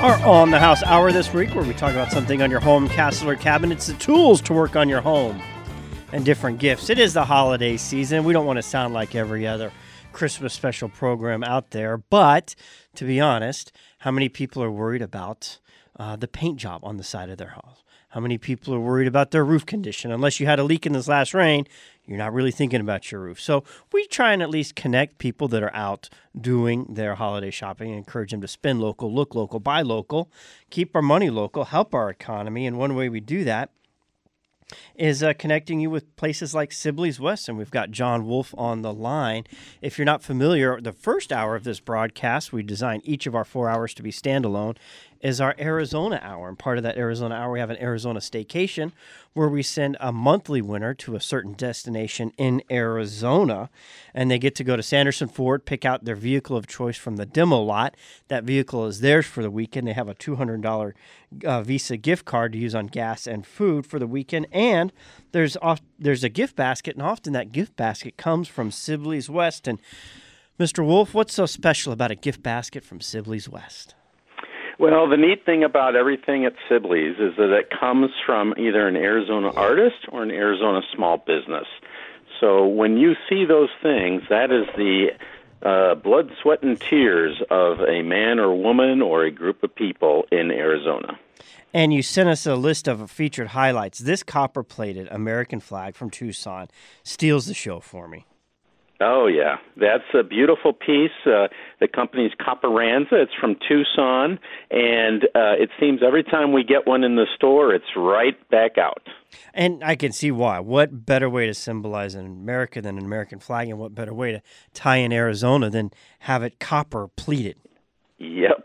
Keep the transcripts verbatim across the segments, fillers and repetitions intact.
Our On the House Hour this week, where we talk about something on your home, castle, or cabinet. It's the tools to work on your home and different gifts. It is the holiday season. We don't want to sound like every other Christmas special program out there, but to be honest, how many people are worried about uh, the paint job on the side of their house? How many people are worried about their roof condition? Unless you had a leak in this last rain, you're not really thinking about your roof. So we try and at least connect people that are out doing their holiday shopping and encourage them to spend local, look local, buy local, keep our money local, help our economy. And one way we do that is uh, connecting you with places like Sibley's West, and we've got John Wolf on the line. If you're not familiar, the first hour of this broadcast, we designed each of our four hours to be standalone, is our Arizona hour. And part of that Arizona hour, we have an Arizona staycation where we send a monthly winner to a certain destination in Arizona, and they get to go to Sanderson Ford, pick out their vehicle of choice from the demo lot. That vehicle is theirs for the weekend. They have a two hundred dollars uh, Visa gift card to use on gas and food for the weekend, and there's off, there's a gift basket, and often that gift basket comes from Sibley's West. And Mister Wolf, what's so special about a gift basket from Sibley's West? Well, the neat thing about everything at Sibley's is that it comes from either an Arizona artist or an Arizona small business. So when you see those things, that is the uh, blood, sweat, and tears of a man or woman or a group of people in Arizona. And you sent us a list of featured highlights. This copper-plated American flag from Tucson steals the show for me. Oh, yeah. That's a beautiful piece. Uh, the company's Copperanza. It's from Tucson, and uh, it seems every time we get one in the store, it's right back out. And I can see why. What better way to symbolize an America than an American flag, and what better way to tie in Arizona than have it copper-pleated? Yep.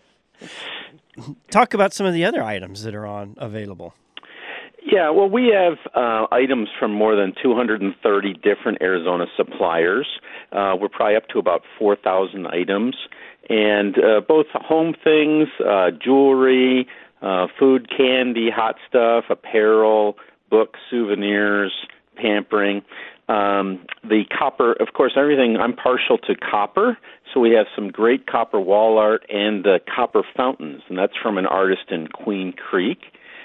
Talk about some of the other items that are on available. Yeah, well, we have uh, items from more than two hundred thirty different Arizona suppliers. Uh, we're probably up to about four thousand items, and uh, both home things, uh, jewelry, uh, food, candy, hot stuff, apparel, books, souvenirs, pampering. Um, the copper, of course, everything, I'm partial to copper, so we have some great copper wall art and uh, copper fountains, and that's from an artist in Queen Creek.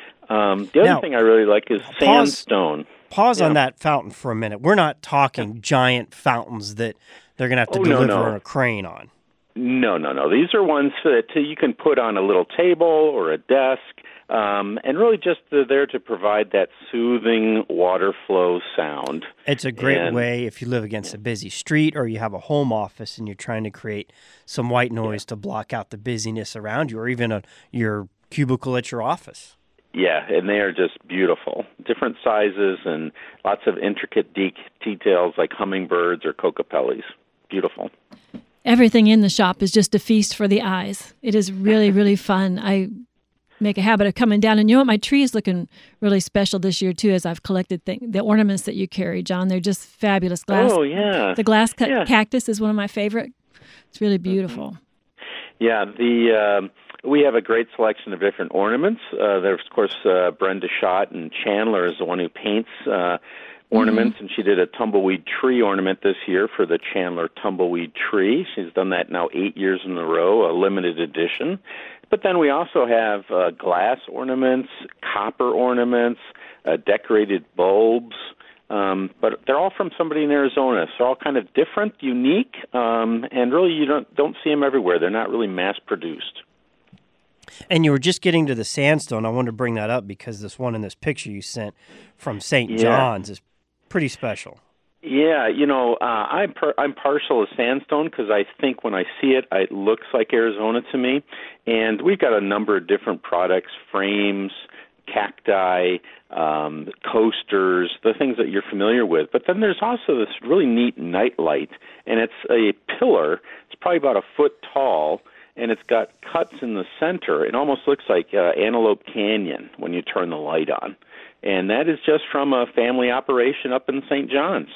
Um, the other now, thing I really like is pause, sandstone. Pause yeah. on that fountain for a minute. We're not talking giant fountains that they're going to have to oh, deliver no, no. a crane on. No, no, no. These are ones that you can put on a little table or a desk, um, and really just they're there to provide that soothing water flow sound. It's a great and, way if you live against a busy street or you have a home office and you're trying to create some white noise yeah. to block out the busyness around you, or even a, your cubicle at your office. Yeah, and they are just beautiful. Different sizes and lots of intricate de- details like hummingbirds or cocopellis. Beautiful. Everything in the shop is just a feast for the eyes. It is really, really fun. I make a habit of coming down, and you know what? My tree is looking really special this year, too, as I've collected th- the ornaments that you carry, John. They're just fabulous. Glass, oh, yeah. The glass ca- yeah. cactus is one of my favorite. It's really beautiful. Mm-hmm. Yeah, the... Um, We have a great selection of different ornaments. Uh, there's, of course, uh, Brenda Schott, and Chandler is the one who paints uh, ornaments, mm-hmm. and she did a tumbleweed tree ornament this year for the Chandler Tumbleweed Tree. She's done that now eight years in a row, a limited edition. But then we also have uh, glass ornaments, copper ornaments, uh, decorated bulbs. Um, but they're all from somebody in Arizona, so they're all kind of different, unique, um, and really you don't don't see them everywhere. They're not really mass-produced. And you were just getting to the sandstone. I wanted to bring that up because this one in this picture you sent from Saint Yeah. John's is pretty special. Yeah, you know, uh, I'm per- I'm partial to sandstone because I think when I see it, it looks like Arizona to me. And we've got a number of different products, frames, cacti, um, coasters, the things that you're familiar with. But then there's also this really neat night light, and it's a pillar. It's probably about a foot tall, and it's got cuts in the center. It almost looks like uh, Antelope Canyon when you turn the light on. And that is just from a family operation up in Saint John's.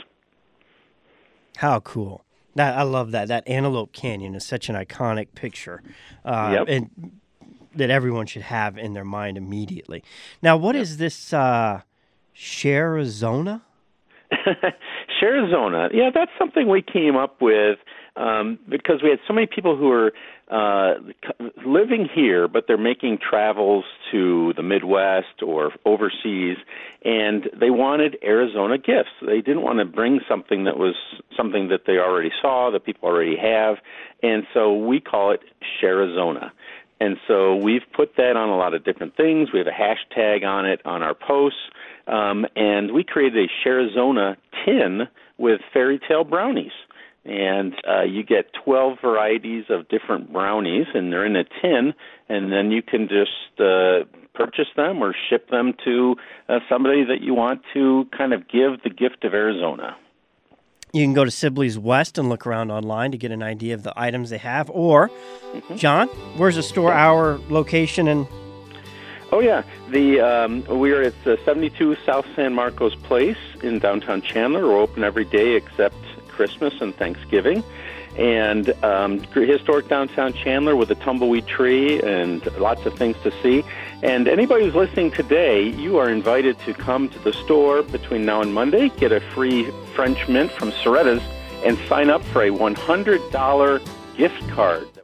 How cool. That I love that. That Antelope Canyon is such an iconic picture. Uh, yep. And that everyone should have in their mind immediately. Now, what yep. is this uh, Sharizona? Sharizona. Yeah, that's something we came up with um, because we had so many people who are uh, living here, but they're making travels to the Midwest or overseas, and they wanted Arizona gifts. They didn't want to bring something that was something that they already saw, that people already have, and so we call it Sharizona. And so we've put that on a lot of different things. We have a hashtag on it on our posts, um, and we created a Sharizona tin with fairy tale brownies. And uh, you get twelve varieties of different brownies, and they're in a tin, and then you can just uh, purchase them or ship them to uh, somebody that you want to kind of give the gift of Arizona. You can go to Sibley's West and look around online to get an idea of the items they have. Or, mm-hmm. John, where's the store hour location? And Oh, yeah. The um, We're at uh, seventy-two South San Marcos Place in downtown Chandler. We're open every day except Christmas and Thanksgiving. And um, historic downtown Chandler with a tumbleweed tree and lots of things to see. And anybody who's listening today, you are invited to come to the store between now and Monday, get a free French mint from Soretta's, and sign up for a one hundred dollars gift card.